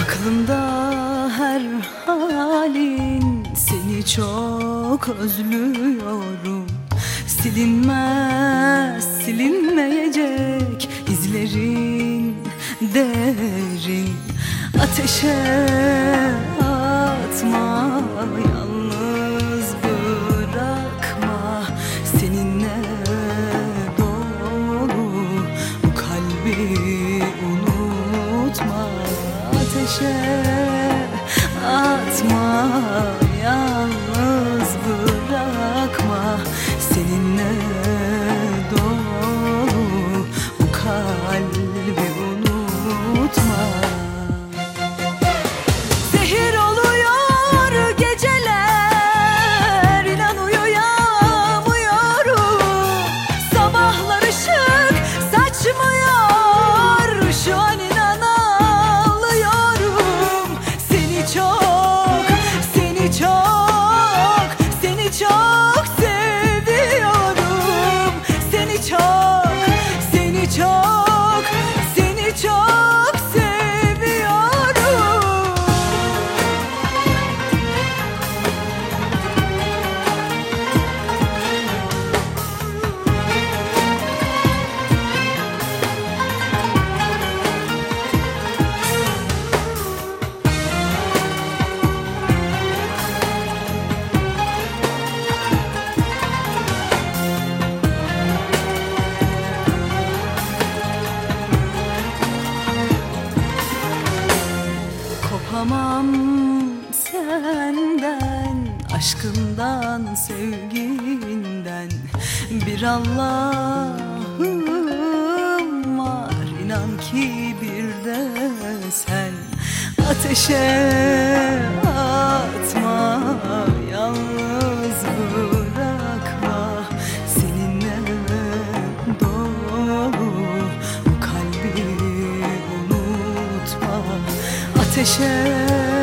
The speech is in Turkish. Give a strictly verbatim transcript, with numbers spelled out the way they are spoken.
Aklımda her halin, seni çok özlüyorum. Silinmez, silinmeyecek izlerin derin. Ateşe atma, yalnız bırakma. Seninle dolu bu kalbi unutma. Ateşe atma, yalnız bırakma. Seninle dolu bu kalbi unutma. Zehir oluyor geceler, inan uyuyamıyorum. Sabahlar ışık saçmıyor, şu an inan ağlıyorum. Seni çok, seni çok, seni çok seviyorum. Seni çok, seni çok, seni çok seviyorum. Kopamam senden, aşkından, sevginden. Bir Allah'ım var, inan ki bir de sen. Ateşe atma, yalnız bırakma. Seninle dolu bu kalbi unutma. Ateşe